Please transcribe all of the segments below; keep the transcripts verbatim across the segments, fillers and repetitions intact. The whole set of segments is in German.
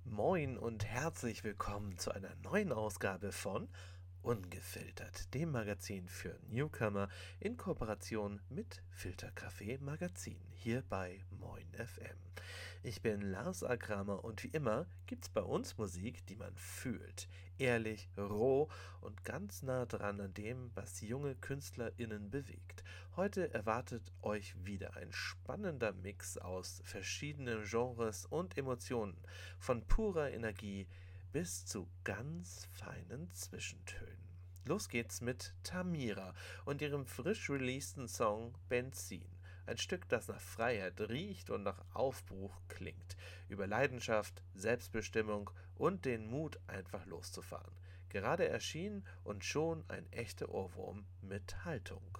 Moin und herzlich willkommen zu einer neuen Ausgabe von Ungefiltert, dem Magazin für Newcomer in Kooperation mit Filtercafé Magazin, hier bei Moin F M. Ich bin Lars A. Kramer und wie immer gibt's bei uns Musik, die man fühlt. Ehrlich, roh und ganz nah dran an dem, was junge KünstlerInnen bewegt. Heute erwartet euch wieder ein spannender Mix aus verschiedenen Genres und Emotionen, von purer Energie bis zu ganz feinen Zwischentönen. Los geht's mit Tamira und ihrem frisch releaseden Song Benzin. Ein Stück, das nach Freiheit riecht und nach Aufbruch klingt. Über Leidenschaft, Selbstbestimmung und den Mut, einfach loszufahren. Gerade erschienen und schon ein echter Ohrwurm mit Haltung.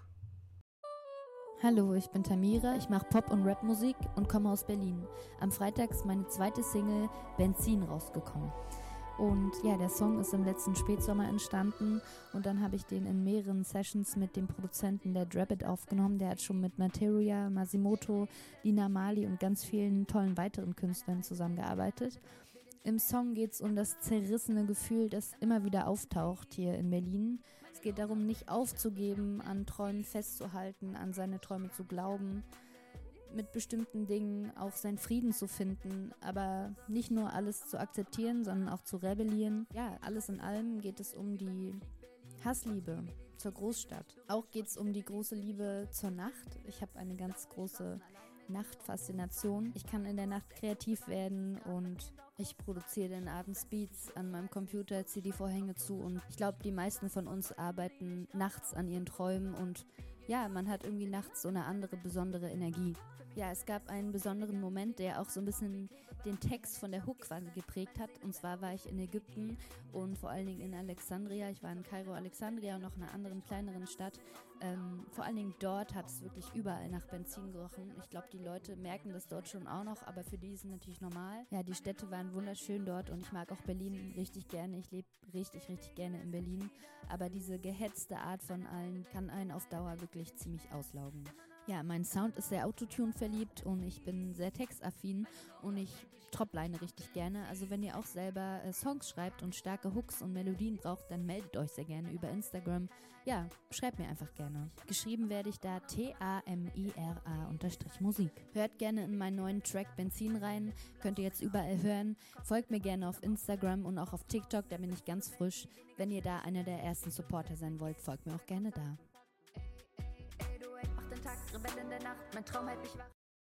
Hallo, ich bin Tamira, ich mache Pop- und Rap-Musik und komme aus Berlin. Am Freitag ist meine zweite Single Benzin rausgekommen. Und ja, der Song ist im letzten Spätsommer entstanden und dann habe ich den in mehreren Sessions mit dem Produzenten der Drabbit aufgenommen. Der hat schon mit Materia, Masimoto, Lina Mali und ganz vielen tollen weiteren Künstlern zusammengearbeitet. Im Song geht es um das zerrissene Gefühl, das immer wieder auftaucht hier in Berlin. Es geht darum, nicht aufzugeben, an Träumen festzuhalten, an seine Träume zu glauben, mit bestimmten Dingen auch seinen Frieden zu finden, aber nicht nur alles zu akzeptieren, sondern auch zu rebellieren. Ja, alles in allem geht es um die Hassliebe zur Großstadt. Auch geht es um die große Liebe zur Nacht. Ich habe eine ganz große Nachtfaszination. Ich kann in der Nacht kreativ werden und ich produziere dann abends Beats an meinem Computer, ziehe die Vorhänge zu und ich glaube, die meisten von uns arbeiten nachts an ihren Träumen und ja, man hat irgendwie nachts so eine andere besondere Energie. Ja, es gab einen besonderen Moment, der auch so ein bisschen den Text von der Hook quasi geprägt hat. Und zwar war ich in Ägypten und vor allen Dingen in Alexandria. Ich war in Kairo, Alexandria und noch in einer anderen kleineren Stadt. Ähm, vor allen Dingen dort hat es wirklich überall nach Benzin gerochen. Ich glaube, die Leute merken das dort schon auch noch, aber für die ist es natürlich normal. Ja, die Städte waren wunderschön dort und ich mag auch Berlin richtig gerne. Ich lebe richtig, richtig gerne in Berlin. Aber diese gehetzte Art von allen kann einen auf Dauer wirklich ziemlich auslaugen. Ja, mein Sound ist sehr Autotune verliebt und ich bin sehr textaffin und ich tropline richtig gerne. Also wenn ihr auch selber äh, Songs schreibt und starke Hooks und Melodien braucht, dann meldet euch sehr gerne über Instagram. Ja, schreibt mir einfach gerne. Geschrieben werde ich da T A M I R A unterstrich Musik. Hört gerne in meinen neuen Track Benzin rein, könnt ihr jetzt überall hören. Folgt mir gerne auf Instagram und auch auf TikTok, da bin ich ganz frisch. Wenn ihr da einer der ersten Supporter sein wollt, folgt mir auch gerne da. Mach den Tag, Rebell in der Nacht, mein Traum hält mich wach.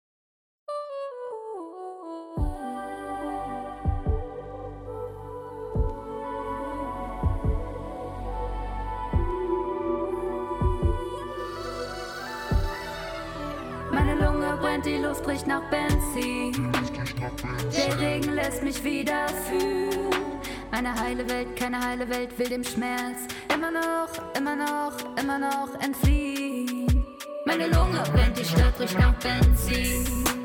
Meine Lunge brennt, die Luft riecht nach Benzin. Der Regen lässt mich wieder fühlen. Meine heile Welt, keine heile Welt, will dem Schmerz immer noch, immer noch, immer noch entfliehen. Meine Lunge brennt, die Stadt riecht nach Benzin.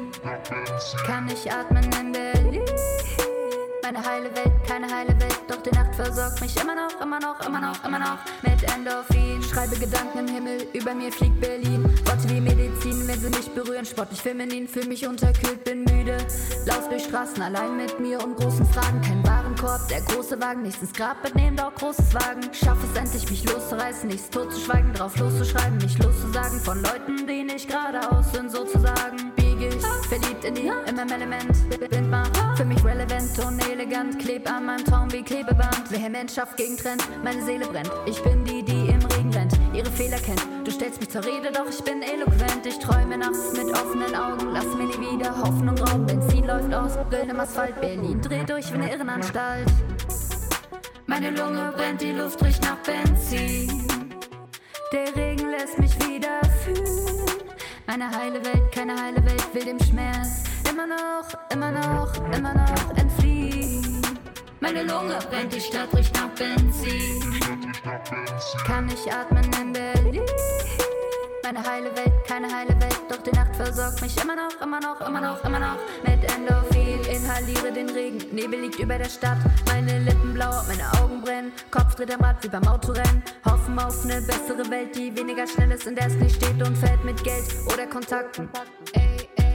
Kann ich atmen in Berlin? Meine heile Welt, keine heile Welt, doch die Nacht versorgt mich immer noch, immer noch, immer noch, immer noch mit Endorphin. Schreibe Gedanken im Himmel, über mir fliegt Berlin. Worte wie Medizin, wenn sie mich berühren, sportlich feminin, fühl mich unterkühlt, bin müde. Lauf durch Straßen, allein mit mir und großen Fragen. Kein Warenkorb, der große Wagen, nichts ins Grab mitnehmen, doch großes Wagen. Schaff es endlich, mich loszureißen, nichts totzuschweigen, drauf loszuschreiben, mich loszusagen von Leuten, die nicht geradeaus sind, sozusagen. Biege ich, verliebt in die, im Element, Wind macht für mich relevant und elegant, kleb an meinem Traum wie Klebeband. Vehement schafft gegen Trend, meine Seele brennt. Ich bin die, die im Regen rennt, ihre Fehler kennt. Du stellst mich zur Rede, doch ich bin eloquent. Ich träume nachts mit offenen Augen, lass mir nie wieder Hoffnung rauben. Benzin läuft aus, Grillen im Asphalt, Berlin dreht durch wie eine Irrenanstalt. Meine Lunge brennt, die Luft riecht nach Benzin. Der Regen lässt mich wieder fühlen. Meine heile Welt, keine heile Welt, will dem Schmerz immer noch, immer noch, immer noch entfliehen. Meine Lunge brennt, die Stadt riecht nach Benzin. Kann ich atmen in Berlin? Meine heile Welt, keine heile Welt, doch die Nacht versorgt mich immer noch, immer noch, immer noch, immer noch mit Endorphin. Inhaliere den Regen, Nebel liegt über der Stadt. Meine Lippen blau, meine Augen brennen, Kopf dreht am Rad wie beim Autorennen. Hoffen auf eine bessere Welt, die weniger schnell ist, in der es nicht steht und fällt mit Geld oder Kontakten. Ey, ey, ey,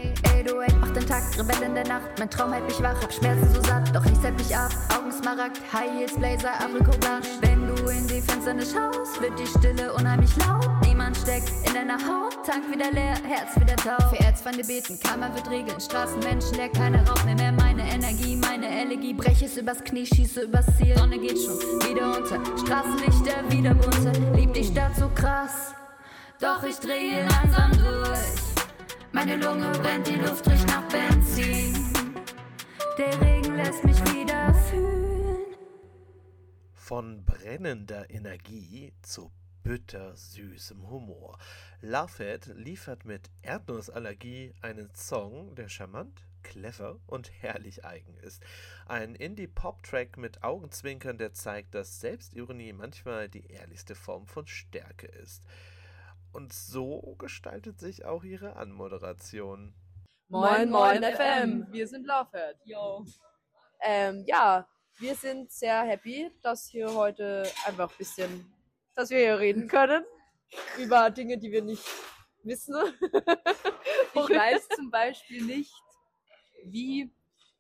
eight oh eight macht den Takt, Rebell in der Nacht. Mein Traum hält mich wach, hab Schmerzen so satt, doch nichts hält mich ab. Augen Smaragd, High Heels, Blazer, Apricot Blanche. Wenn du in die Fenster nicht schaust, wird die Stille unheimlich laut. Niemand steckt in deiner Haut, Tank wieder leer, Herz wieder taub. Für Erzfeinde beten, Karma wird regeln, Straßenmenschen leer, keiner raubt mir mehr meine Energie, meine Elegie. Brech es übers Knie, schieße übers Ziel, Sonne geht schon wieder unter, Straßenlichter wieder bunter. Lieb die Stadt so krass, doch ich drehe langsam durch. Meine Lunge brennt, die Luft riecht nach Benzin. Der Regen lässt mich wieder fühlen. Von brennender Energie zu bittersüßem Humor. Lovehead liefert mit Erdnussallergie einen Song, der charmant, clever und herrlich eigen ist. Ein Indie-Pop-Track mit Augenzwinkern, der zeigt, dass Selbstironie manchmal die ehrlichste Form von Stärke ist. Und so gestaltet sich auch ihre Anmoderation. Moin, moin F M, wir sind Lovehead. Yo. Ähm, ja, wir sind sehr happy, dass hier heute einfach ein bisschen, dass wir hier reden können über Dinge, die wir nicht wissen. Ich weiß zum Beispiel nicht, wie...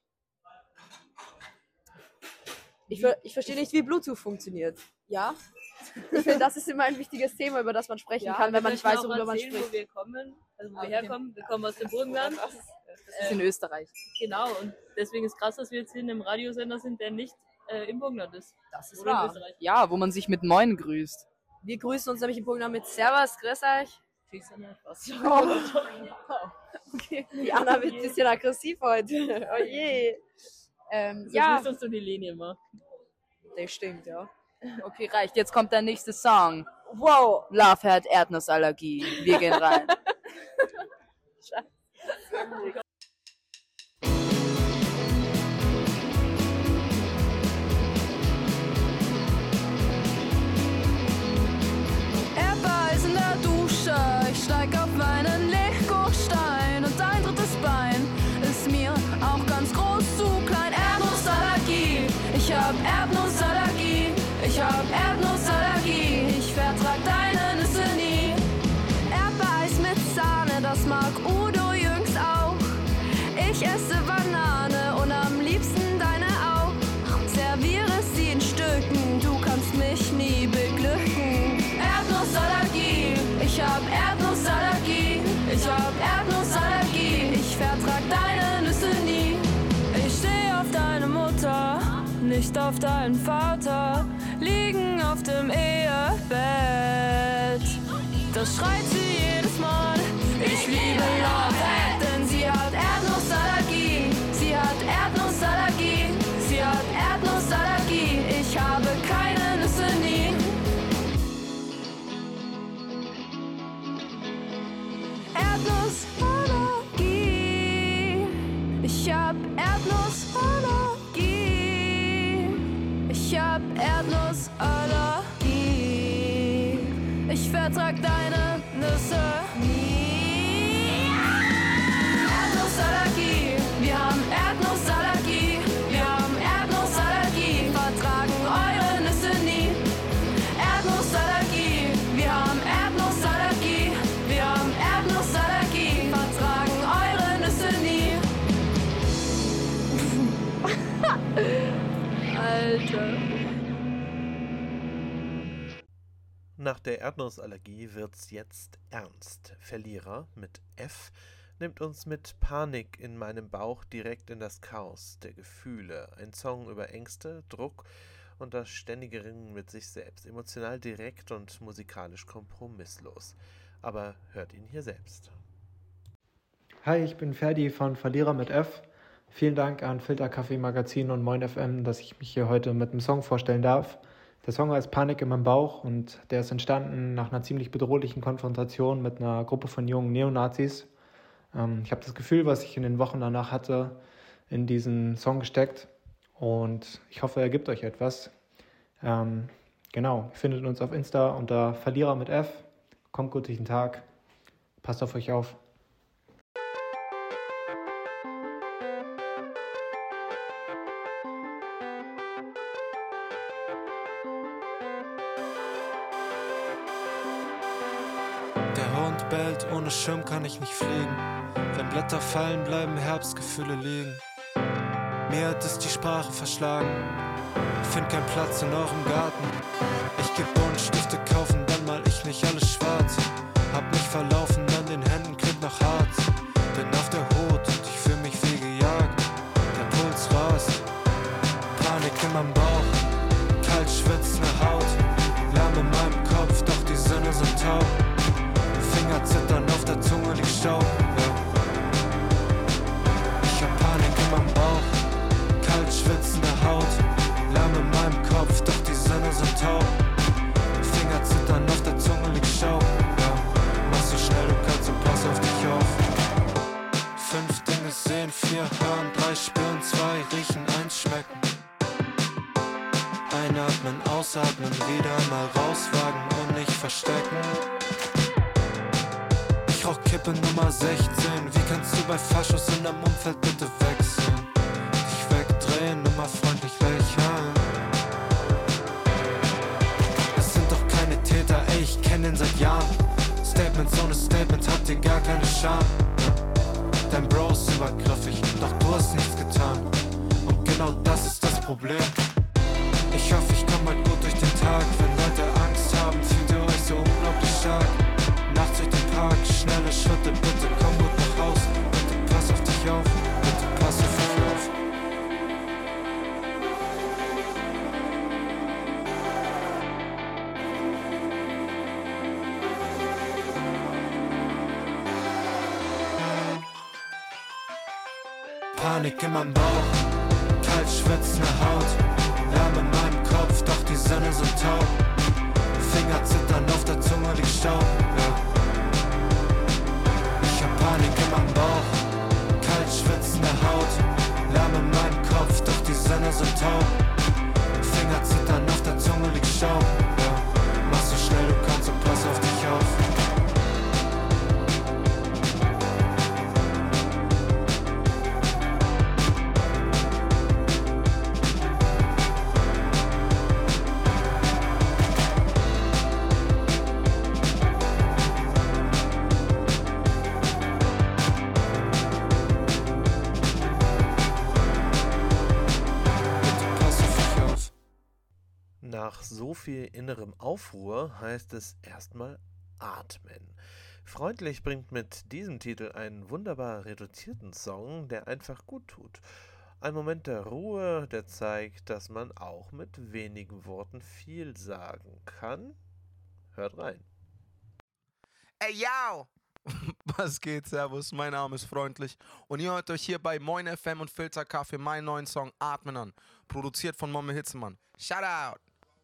Ich, ver ich verstehe nicht, wie Bluetooth funktioniert. Ja? Ich finde, das ist immer ein wichtiges Thema, über das man sprechen Ja, kann, wenn man nicht weiß, worüber worüber man erzählen, spricht. wo wir kommen, also wo Okay. wir herkommen. Wir kommen aus dem Burgenland. Das ist in Österreich. Genau, und deswegen ist krass, dass wir jetzt hier in einem Radiosender sind, der nicht äh, im Burgenland ist. Das ist Oder in wahr. Österreich. Ja, wo man sich mit Moin grüßt. Wir grüßen uns nämlich im Burgenland mit Servus, grüß euch. Fix an der Spaß. Okay. Die Anna wird ein bisschen aggressiv heute. Oh je. Ähm, Das ja, müsstest du die Linie machen. das stimmt, ja. Okay, reicht. Jetzt kommt der nächste Song. Wow. Lovehead, Erdnussallergie. Wir gehen rein. Erdbeeis in der Dusche, ich steig auf meinen Lego-Stein und ein drittes Bein ist mir auch ganz groß zu klein. Erdnussallergie, ich hab Erdnussallergie, ich hab Erdnussallergie, ich vertrag deine Nüsse nie. Erdbeeis mit Sahne, das mag Udo Jüngs auch. Ich esse Banane und am liebsten deine auch. Serviere sie in Stücken, du kannst mich nie beglücken. Erdnussallergie, ich hab Erdnussallergie, ich hab Erdnussallergie, ich vertrag deine Nüsse nie. Ich steh auf deine Mutter, nicht auf deinen Vater, liegen auf dem Ehebett. Das schreit sie jedes Mal, ich liebe Lovehead, denn sie hat Erdnussallergie, sie hat Erdnussallergie, sie hat Erdnussallergie, ich habe keine Nüsse nie. Erdnussallergie, ich hab Erdnussallergie, ich hab Erdnussallergie, ich vertrag deine Nüsse nie. Erdnussallergie, wir haben Erdnussallergie, wir haben Erdnussallergie, vertragen eure Nüsse nie. Erdnussallergie, wir haben Erdnussallergie, wir haben Erdnussallergie, vertragen eure Nüsse nie. Alter. Nach der Erdnussallergie wird's jetzt ernst. Verlierer mit F nimmt uns mit Panik in meinem Bauch direkt in das Chaos der Gefühle. Ein Song über Ängste, Druck und das ständige Ringen mit sich selbst. Emotional direkt und musikalisch kompromisslos. Aber hört ihn hier selbst. Hi, ich bin Ferdi von Verlierer mit F. Vielen Dank an Filterkaffee Magazin und Moin F M, dass ich mich hier heute mit einem Song vorstellen darf. Der Song heißt Panik in meinem Bauch und der ist entstanden nach einer ziemlich bedrohlichen Konfrontation mit einer Gruppe von jungen Neonazis. Ähm, ich habe das Gefühl, was ich in den Wochen danach hatte, in diesen Song gesteckt und ich hoffe, er gibt euch etwas. Ähm, genau, ihr findet uns auf Insta unter Verlierer mit F. Kommt gut durch den Tag, passt auf euch auf. Der Hund Wind bellt, ohne Schirm kann ich nicht fliegen. Wenn Blätter fallen, bleiben Herbstgefühle liegen. Mir hat es die Sprache verschlagen. Find keinen Platz in eurem Garten. Ich geb Buntstifte kaufen, dann mal ich nicht alles schwarz. Hab mich verlaufen, an den Händen klingt nach Harz. Bin auf der Hut und ich fühl mich wie gejagt. Der Puls rast, Panik in meinem Bauch, kalt schwitzende Haut, Lärm in meinem Kopf, doch die Sinne sind taub. Finger zittern, auf der Zunge liegt Staub, ja. Ich hab Panik in meinem Bauch, kalt schwitzende Haut, Lärm in meinem Kopf, doch die Sinne sind taub. Finger zittern, auf der Zunge liegt Staub, ja. Mach so schnell du kannst und pass auf dich auf. Fünf Dinge sehen, vier hören, drei spüren, zwei riechen, eins schmecken. Einatmen, ausatmen, wieder mal rauswagen und nicht verstecken. Ich rauch Kippe Nummer sechzehn, wie kannst du bei Faschos in deinem Umfeld bitte wechseln? Dich wegdrehen, nur mal freundlich lächeln. Es sind doch keine Täter, ey, ich kenn den seit Jahren. Statements ohne Statements, habt ihr gar keine Scham. Dein Bro ist übergriffig, doch du hast nichts getan. Und genau das ist das Problem. Ich hoffe, ich komm halt gut durch den Tag. Wenn Leute Angst haben, fühlt ihr euch so unglaublich stark. Nachts durch den Park, schnelle Schritte, bitte komm gut nach Haus. Bitte pass auf dich auf, bitte pass auf dich auf. Panik in meinem Bauch, kalt schwitzende Haut, Lärm in meinem Kopf, doch die Sinne sind taub. Finger zittern, auf der Zunge liegt Staub, ja. Ich hab Panik in meinem Bauch, kalt schwitzende Haut, Lärm in meinem Kopf, doch die Sinne sind taub. Finger zittern, auf der Zunge liegt Staub, ja. Mach so schnell du kannst und pass auf dich auf. Nach so viel innerem Aufruhr heißt es erstmal atmen. Freundlich bringt mit diesem Titel einen wunderbar reduzierten Song, der einfach gut tut. Ein Moment der Ruhe, der zeigt, dass man auch mit wenigen Worten viel sagen kann. Hört rein. Ey, yo! Was geht, servus, mein Name ist Freundlich und ihr hört euch hier bei Moin F M und Filterkaffee meinen neuen Song Atmen an, produziert von Momme Hitzemann. Shout out!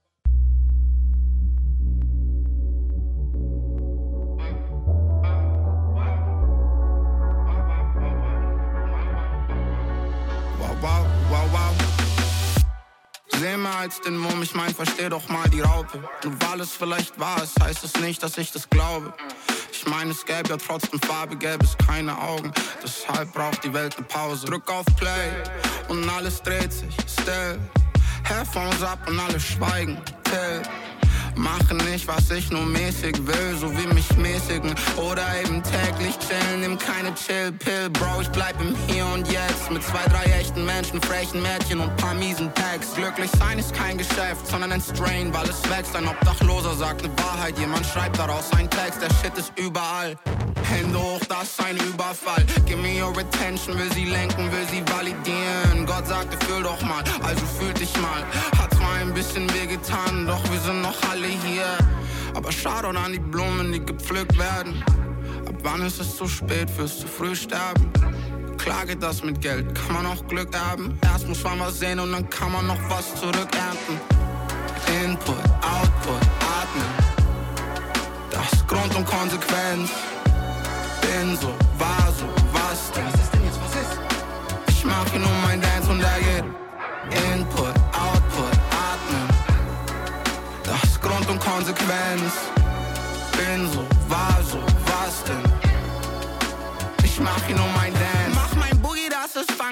Wow, wow, wow, wow. Seh mehr als den Mumm, ich mein, versteh doch mal die Raupe. Nur weil es vielleicht wahr ist, heißt es nicht, dass ich das glaube. Ich meine, es gäbe ja trotzdem Farbe, gäbe es keine Augen. Deshalb braucht die Welt eine Pause. Drück auf Play und alles dreht sich still. Headphones ab und alle schweigen. Till. Mache nicht, was ich nur mäßig will, so wie mich mäßigen oder eben täglich chillen. Nimm keine Chill-Pill, Bro, ich bleib im Hier und Jetzt mit zwei, drei echten Menschen, frechen Mädchen und paar miesen Packs. Glücklich sein ist kein Geschäft, sondern ein Strain, weil es wächst. Ein Obdachloser sagt ne Wahrheit, jemand schreibt daraus einen Text, der Shit ist überall. Hände hoch, das ist ein Überfall. Give me your attention, will sie lenken, will sie validieren. Gott sagte, fühl doch mal, also fühl dich mal. Hat zwar ein bisschen wehgetan, doch wir sind noch alle hier. Aber schau an die Blumen, die gepflückt werden. Ab wann ist es zu spät fürs zu früh sterben? Klar geht das mit Geld, kann man auch Glück erben. Erst muss man was sehen und dann kann man noch was zurückernten. Input, Output, atmen. Das ist Grund und Konsequenz. Bin so, war so, was denn? Was ist denn jetzt, was ist? Ich mach hier nur mein Dance und er geht Input, Output, atmen. Das ist Grund und Konsequenz. Bin so, war so, was denn? Ich mach hier nur mein Dance. Mach mein Boogie, das ist Fang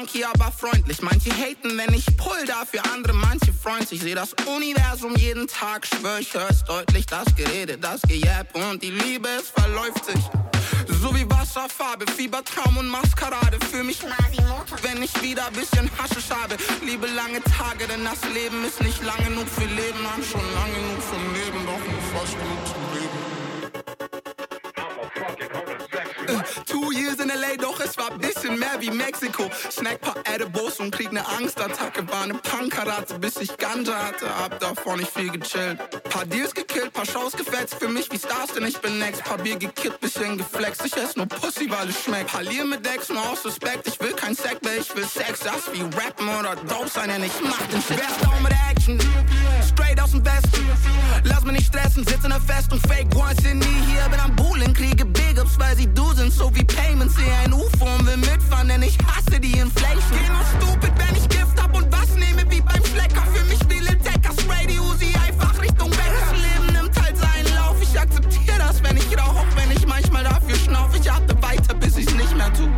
funky, aber freundlich. Manche haten, wenn ich pull, dafür andere, manche freuen sich. Seh das Universum jeden Tag, schwör, ich hör's deutlich. Das Gerede, das Gejapp und die Liebe, es verläuft sich. So wie Wasserfarbe, Fiebertraum und Maskerade. Für mich Quasimoto, wenn ich wieder ein bisschen Haschisch habe. Liebe lange Tage, denn das Leben ist nicht lang genug für Leben. Hab schon lang genug vom Leben, doch nur fast genug zum Leben. Uh, two years in L A, doch es war ein bisschen mehr wie Mexiko. Snack paar Edibles und krieg ne Angstattacke. War ne Punkerate, bis ich Ganja hatte. Hab davor nicht viel gechillt. Paar Deals gekillt, paar Shows gefetzt. Für mich wie Stars, denn ich bin next. Paar Bier gekippt, bisschen geflext. Ich ess nur Pussy, weil es schmeckt. Parlier mit Decks, nur aus Respekt. Ich will kein Sex mehr, ich will Sex. Das wie Rappen oder Dope sein, denn ich mach den Shit. Wer down mit Action? Straight aus dem Westen. Lass mich nicht stressen, sitz in der Festung. Fake Ones sind nie hier, bin am Buhlen. Kriege Big Ups, weil sie du sind, so wie Payments. Seh ein U F O und will mitfahren, denn ich hasse die Inflation. Geh nur stupid, wenn ich Gift hab und was nehme wie beim Schlecker. Für mich wie Lil Decker, spray die Uzi einfach Richtung Bäcker. Das Leben nimmt halt seinen Lauf, ich akzeptiere das, wenn ich rauch. Auch wenn ich manchmal dafür schnauf, ich atme weiter, bis ich's nicht mehr tu.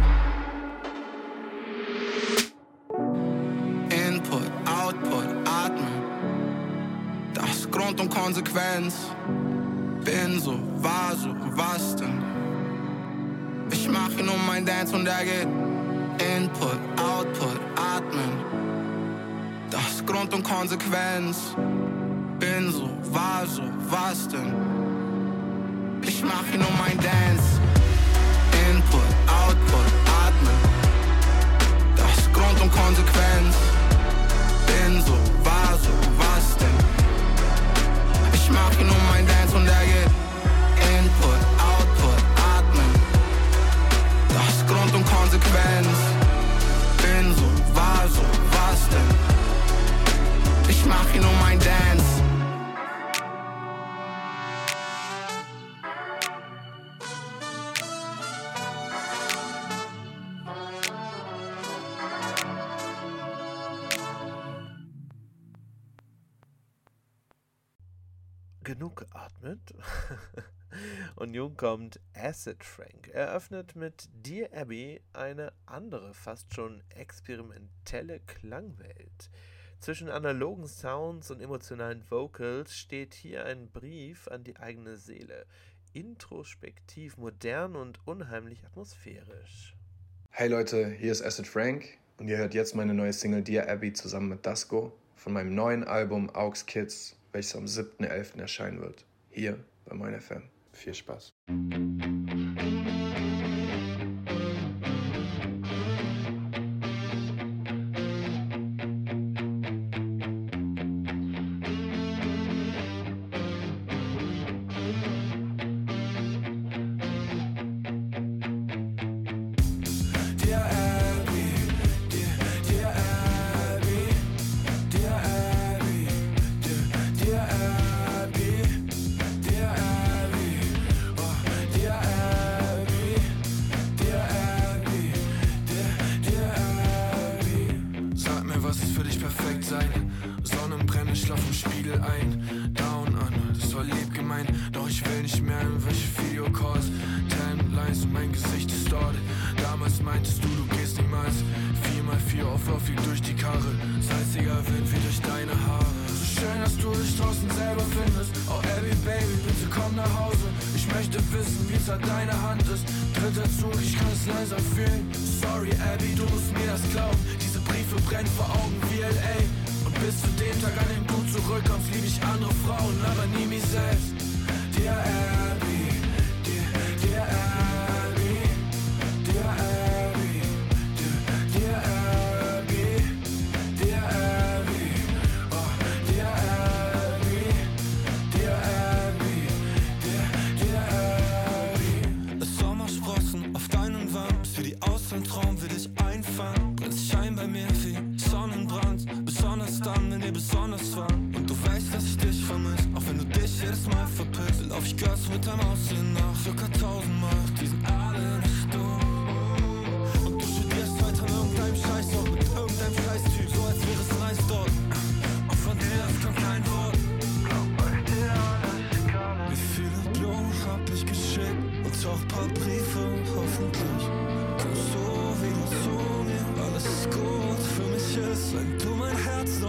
Input, Output, atmen. Das ist Grund und Konsequenz. Bin so, war so, was denn? Ich mach hier nur mein Dance und er geht Input, Output, atmen. Das ist Grund und Konsequenz. Bin so, war so, was denn? Ich mach hier nur mein Dance. Input, Output, atmen. Das ist Grund und Konsequenz. Bin so, war so, was denn? Ich mach hier nur mein Dance und er geht Input, Output, atmen. Das ist Grund und Konsequenz. Bin so, war so, was denn? Ich mach hier nur mein Dance. Genug geatmet. Und nun kommt Acid Frank. Er öffnet mit Dear Abby eine andere, fast schon experimentelle Klangwelt. Zwischen analogen Sounds und emotionalen Vocals steht hier ein Brief an die eigene Seele. Introspektiv, modern und unheimlich atmosphärisch. Hey Leute, hier ist Acid Frank und ihr hört jetzt meine neue Single Dear Abby zusammen mit Dasko von meinem neuen Album Aux Kids, welches am siebten elften erscheinen wird. Hier bei Moin F M. Viel Spaß. Briefe, hoffentlich kommst du wieder zu mir, alles ist gut.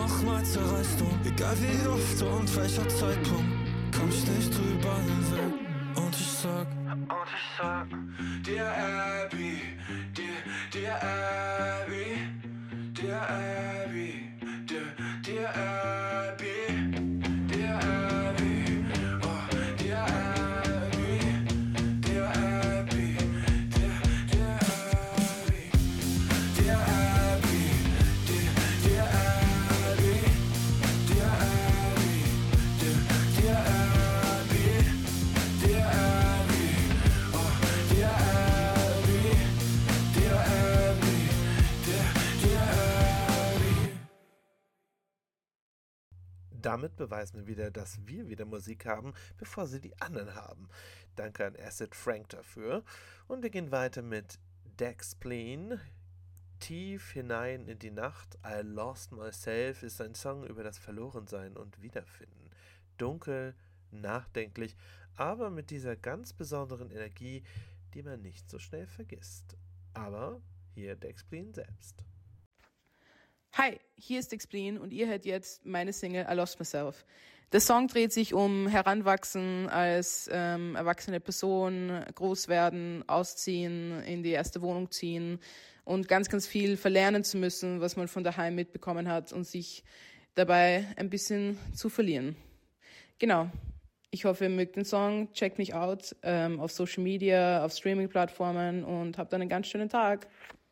nochmal zerreißt du. Egal wie oft und welcher Zeitpunkt, komm ich nicht drüber hinweg. Und ich sag, und ich sag, Dear Abby, Dear, Dear Abby, Dear Abby, Dear, Dear Abby, Dear Abby, oh, Dear Abby, Dear Abby, Dear, Dear Abby, Dear Abby, Dear, Dear Abby, Dear Abby, Dear, Dear Abby, Dear Abby, oh, Dear Abby, Dear Abby, Dear, Dear Abby. Damit beweisen wir wieder, dass wir wieder Musik haben, bevor sie die anderen haben. Danke an Acid Frank dafür. Und wir gehen weiter mit Dexplain. Tief hinein in die Nacht, I Lost Myself ist ein Song über das Verlorensein und Wiederfinden. Dunkel, nachdenklich, aber mit dieser ganz besonderen Energie, die man nicht so schnell vergisst. Aber hier Dexplain selbst. Hi, hier ist Dexplain und ihr hört jetzt meine Single I Lost Myself. Der Song dreht sich um Heranwachsen als ähm, erwachsene Person, groß werden, ausziehen, in die erste Wohnung ziehen und ganz, ganz viel verlernen zu müssen, was man von daheim mitbekommen hat und sich dabei ein bisschen zu verlieren. Genau. Ich hoffe, ihr mögt den Song. Checkt mich out ähm, auf Social Media, auf Streaming-Plattformen und habt einen ganz schönen Tag.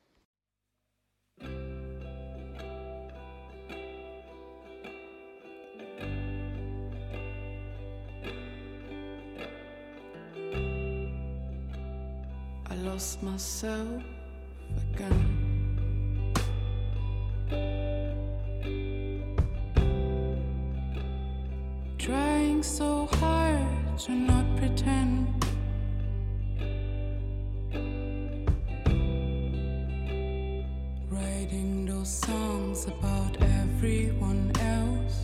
I lost myself again. Trying so hard to not pretend. Writing those songs about everyone else.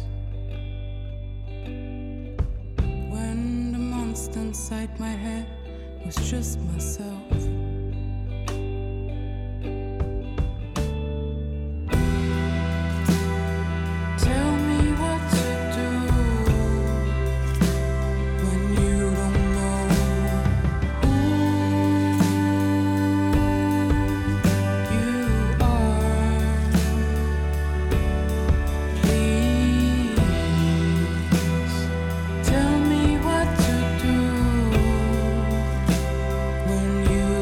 When the monster inside my head was just myself. Tell me what to do when you don't know who you are. Please tell me what to do when you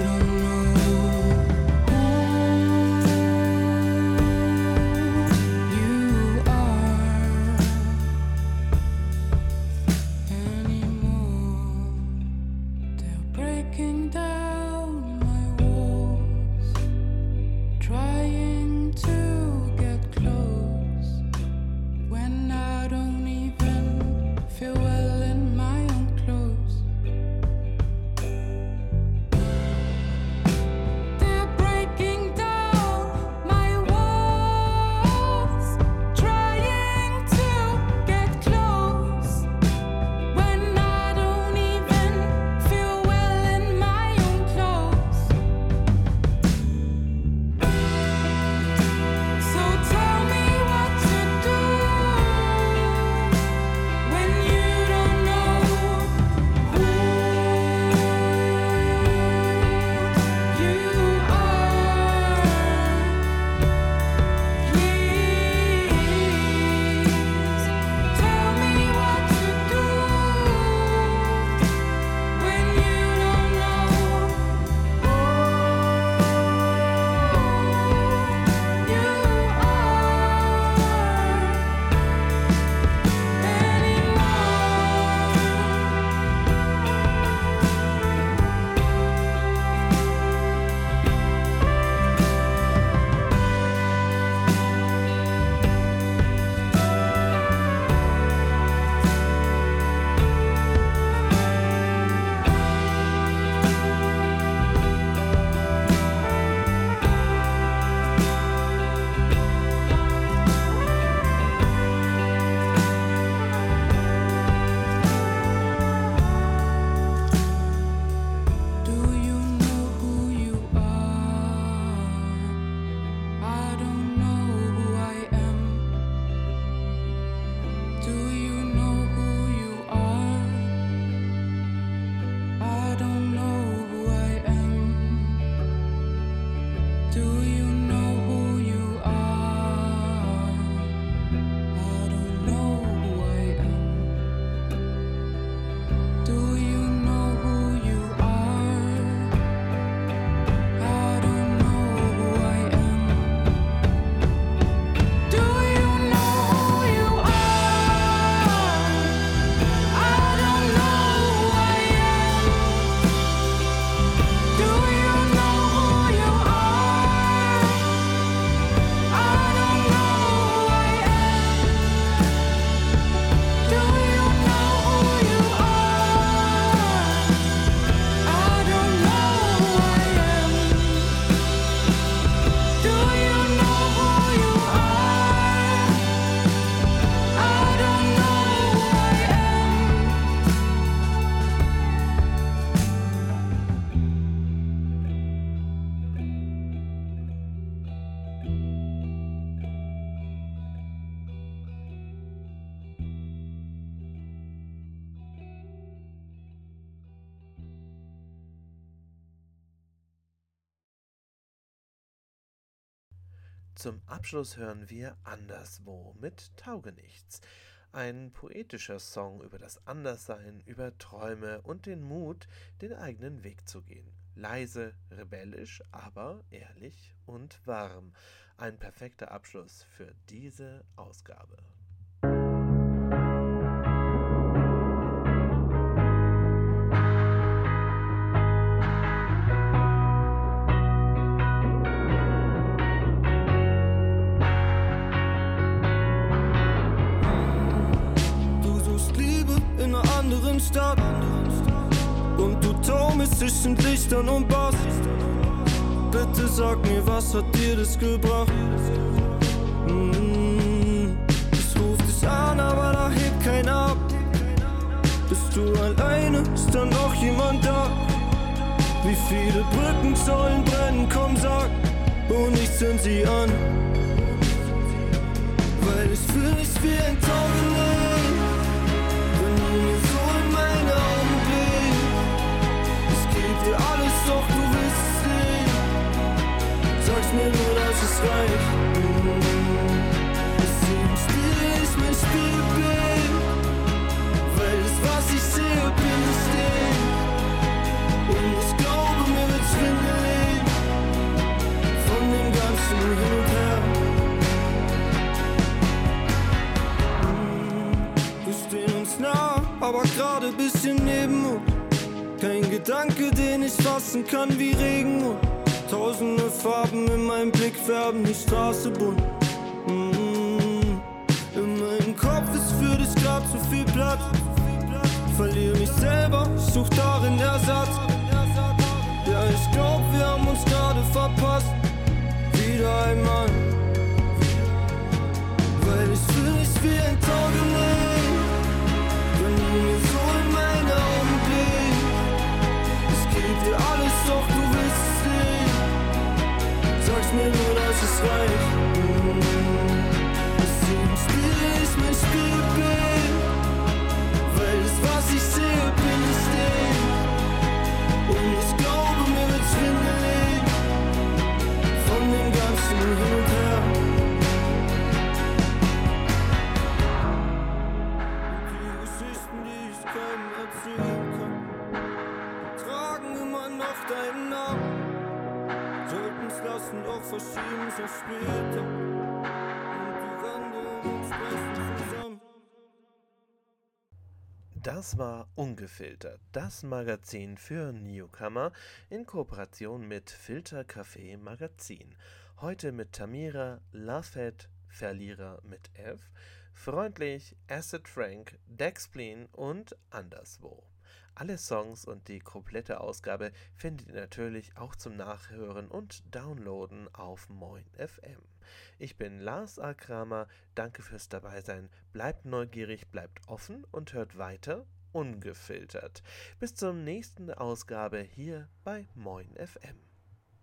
Zum Abschluss hören wir Anderswo mit Taugenichts. Ein poetischer Song über das Anderssein, über Träume und den Mut, den eigenen Weg zu gehen. Leise, rebellisch, aber ehrlich und warm. Ein perfekter Abschluss für diese Ausgabe. Stadt und du taumelst zwischen Lichtern und Bass. Bitte sag mir, was hat dir das gebracht? Mm, ich ruf dich an, aber da hebt keiner ab. Bist du alleine, ist da noch jemand da? Wie viele Brücken sollen brennen, komm sag, und ich zünd sie an. Weil ich fühl mich wie ein Taubeling, wenn du mir so in meine Augen blickst. Ich geb dir alles, doch du willst es nicht. Sag's mir nur, dass es reicht. Ich seh im Spiel, ich mein Spiegelbild, weil das, was ich sehe, bin ich still. Und ich glaube, mir wird schwindelig von dem ganzen Hin und Her. Wir stehen uns nah, aber gerade bisschen neben uns. Kein Gedanke, den ich fassen kann wie Regenmond. Tausende Farben in meinem Blick färben die Straße bunt. Mm-hmm. In meinem Kopf ist für dich grad zu viel Platz. Verliere mich selber, ich such darin Ersatz. Ja, ich glaub, wir haben uns gerade verpasst. Wieder einmal. Weil ich fühl mich wie ein Taubeling, wenn du mir so in meine Augen blickst. Ich geb dir alles, doch du willst es nicht. Sag's mir nur, dass es reicht. Ich seh im Spiel, ich mein Spiegelbild, weil das, was ich sehe, bin ich still. Und ich glaube, mir wird schwindelig von dem ganzen Hin und Her. Und die Geschichten, die ich keinem erzählen kann, tragen immer noch deinen Namen. Sollten's lassen, doch verschieben es auf später. Und die Wände um uns brechen zusammen. Das war Ungefiltert, das Magazin für Newcomer in Kooperation mit Filter Café Magazin. Heute mit Tamira, Lafette, Verlierer mit F, Freundlich, Acid Frank, Dexplin und Anderswo. Alle Songs und die komplette Ausgabe findet ihr natürlich auch zum Nachhören und Downloaden auf Moin F M. Ich bin Lars A. Kramer, danke fürs Dabeisein, bleibt neugierig, bleibt offen und hört weiter ungefiltert. Bis zur nächsten Ausgabe hier bei Moin F M.